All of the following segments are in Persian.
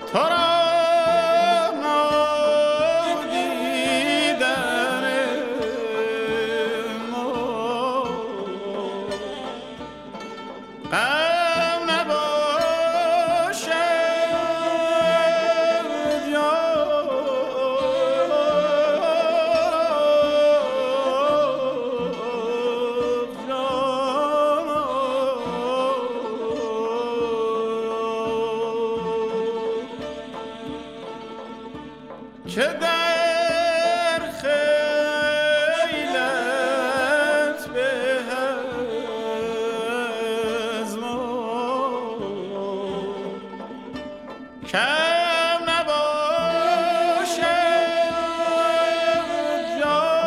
تو را نادیدن ما غم نباشد که در خیلت به از ما کم نباشد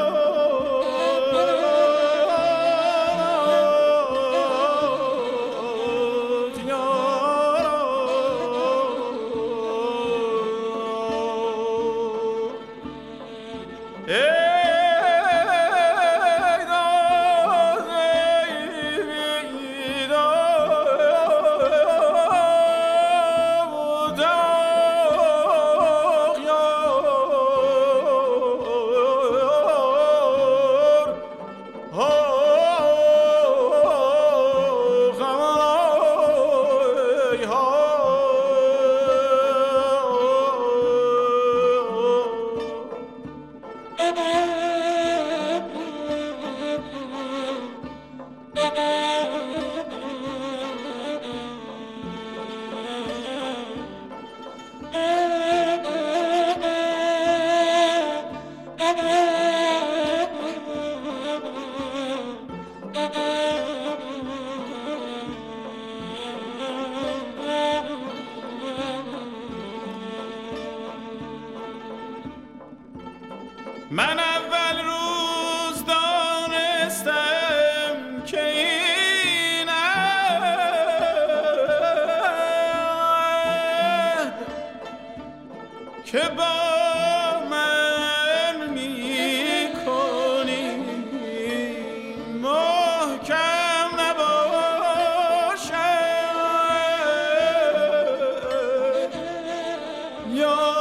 من اول روز دانستم که این عهد که با من می‌کنی محکم نباشد یا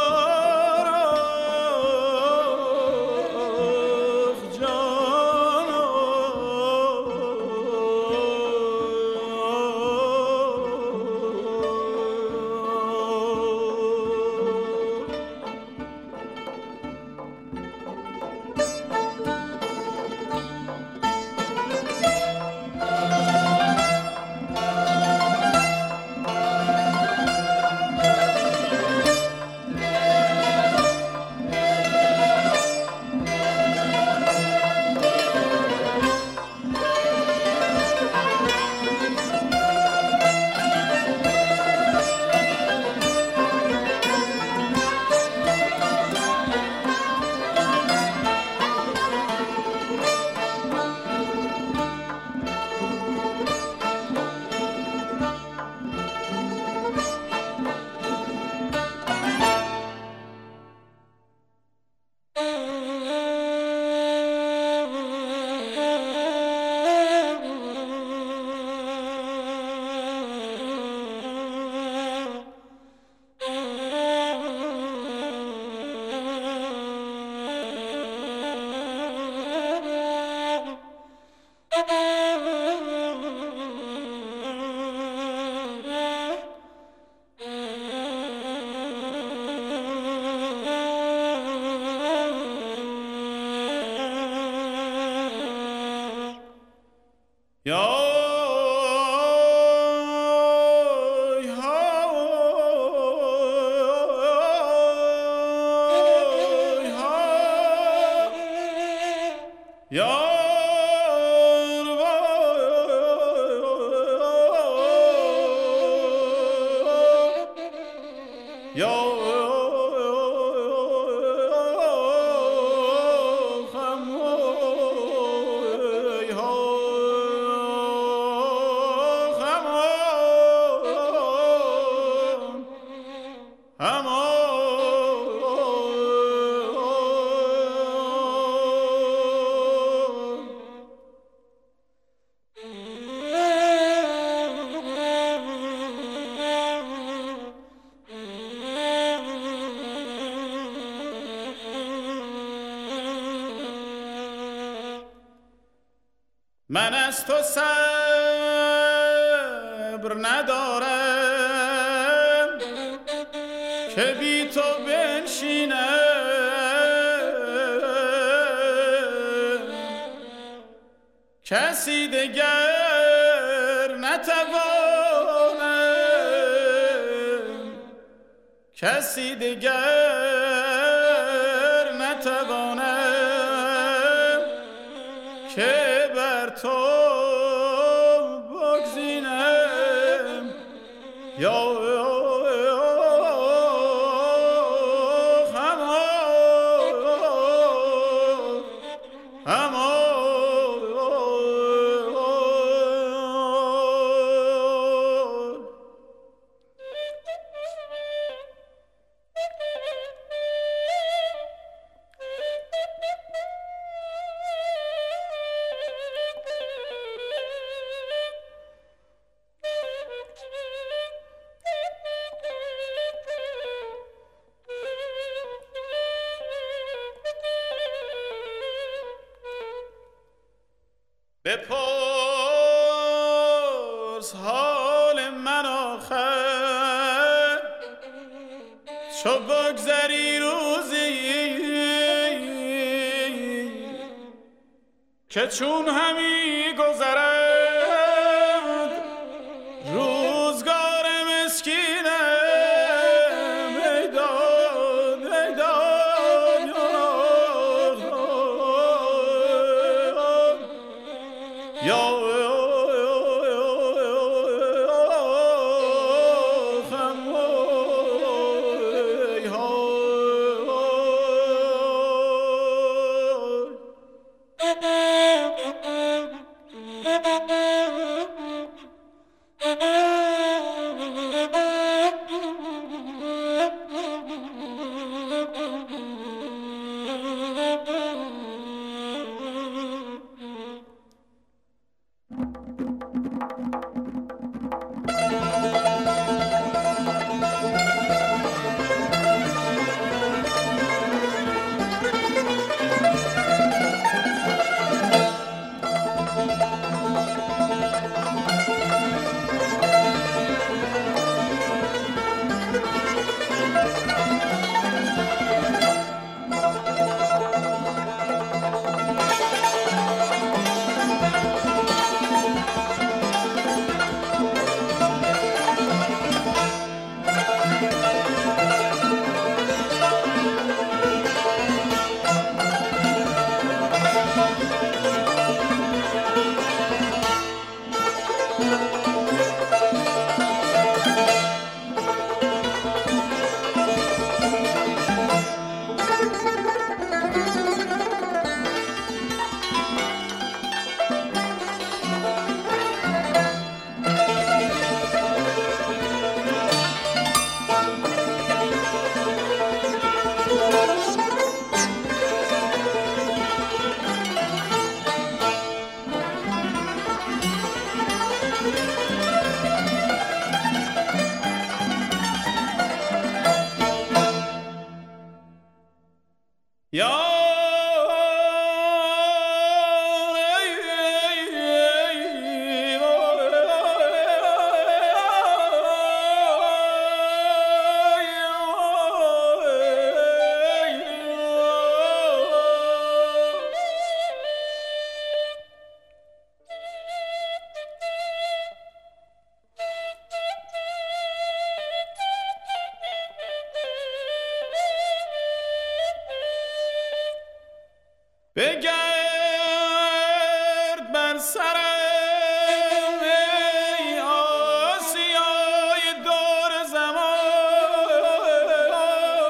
من از تو صبر ندارم که بی تو بنشینم، کسی دگر نتوانم، کسی دگر نتوانم که بر تو بگزینم. یا بپرس حال من آخر، چو بگذری روزی که چون همی گذرد روزگار مسکینم. ای داد ای داد یا بگرد بر سرم ای آسیای دور زمان،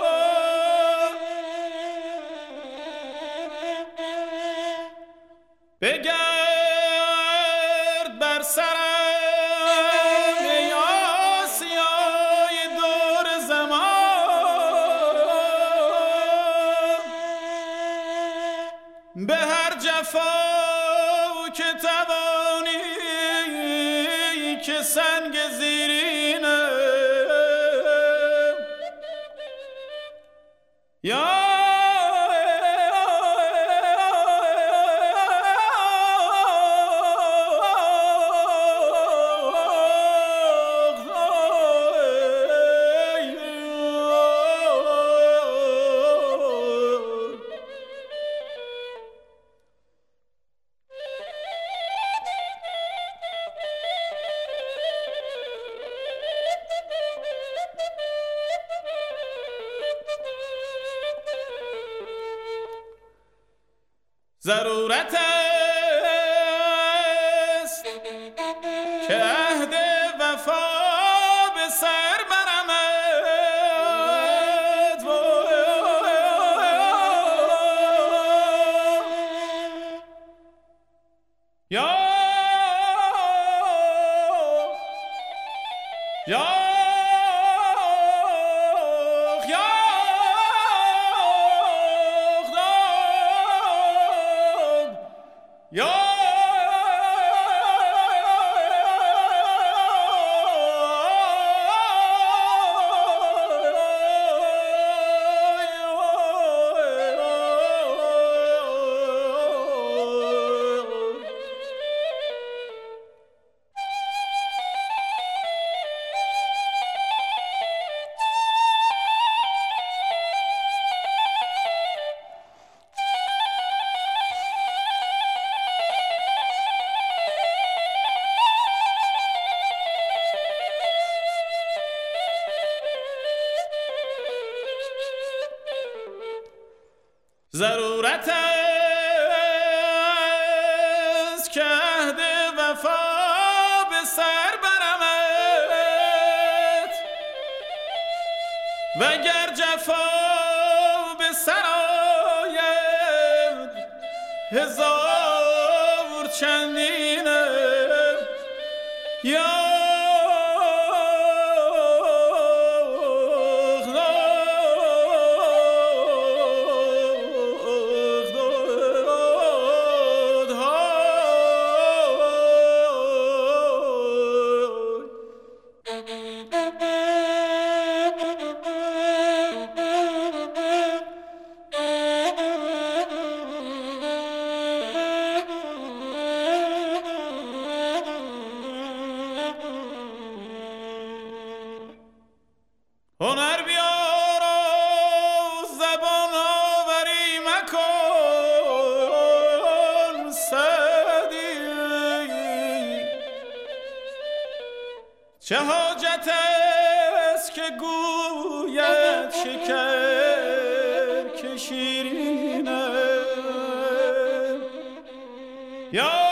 بگرد بر سرم ای آسیای دور زمان، به هر جفا که توانی که سنگ زیرینه یا ضرورت است که عهد وفا به سر برمد. یا ضرورت است که عهد وفا به سر برمد وگر جفا به سر آید هزار چندینه. یا هنر بیار و زبان آوری مکن سعدی، چه حاجت است که گوید شکر که شیرینه. یا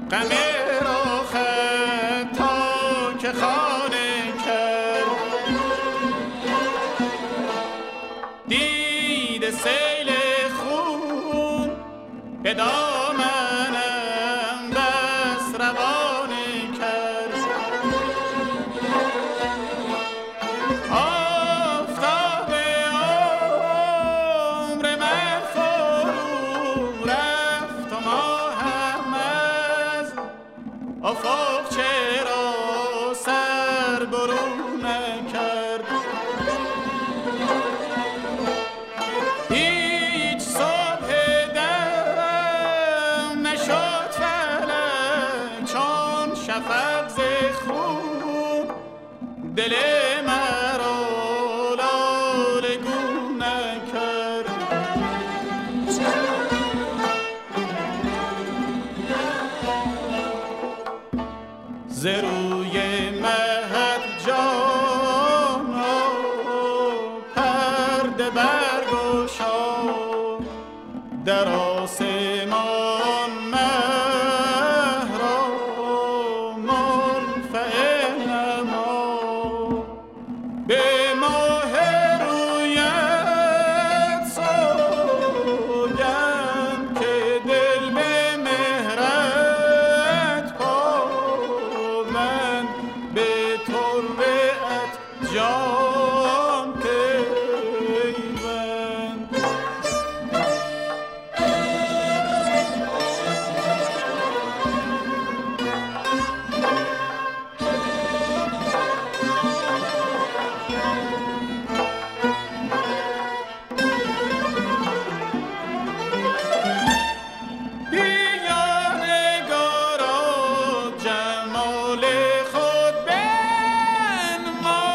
غم رخت تا که خانه کرد، دید سیل خون به دامنم بس روانه کرد. آفتاب عمر من فرو رفت و ماهم از افق چرا سر برون نکرد. هیچ صبح دم نشد فلک چون شفق ز خون، دل مرا لاله گون نکرد. ز روی مهد جانا پرده برگشا، در آسمان مه را منفعل نما، به ماه رویت سوگند که دل به مهرت پابند، به تربت جان پیوند. بیا نگارا جمال خود بنما،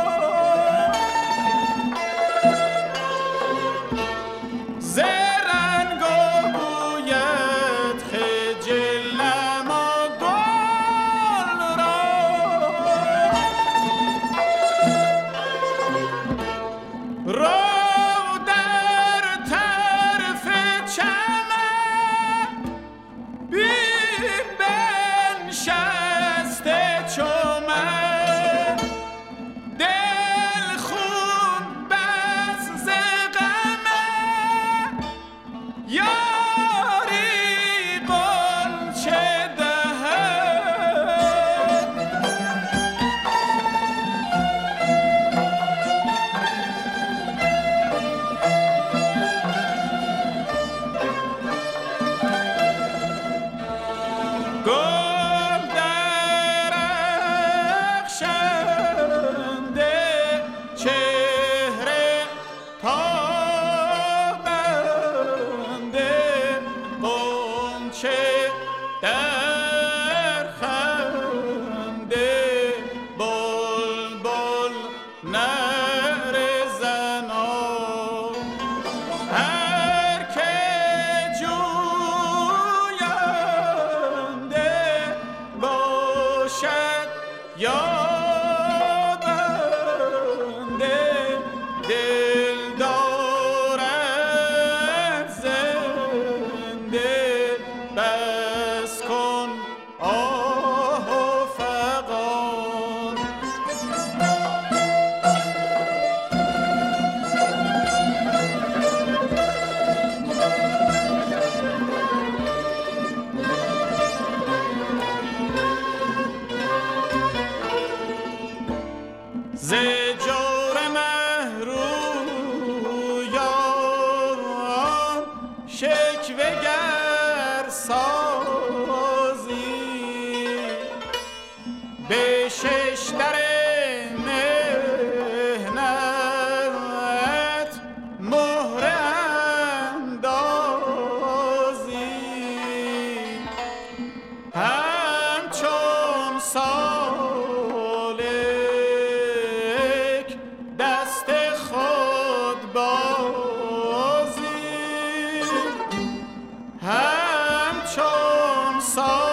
ز رنگ و بویت خجل نما گل را. رو در طرف چمن بین بنشسته چو من، دل خون بس ز غمم، یاری غنچه دهد. گل درخشنده چهره تابنده، غنچه در خنده، بلبل نعره زنان. هر که جوینده باشد یابنده، دل دارد زنده، بس کن آه و فغان. ز جور مه رویان شکوه گر سازی، به ششدر مهنت مهره اندازی، همچون سالک دست خود بازی، همچون سالک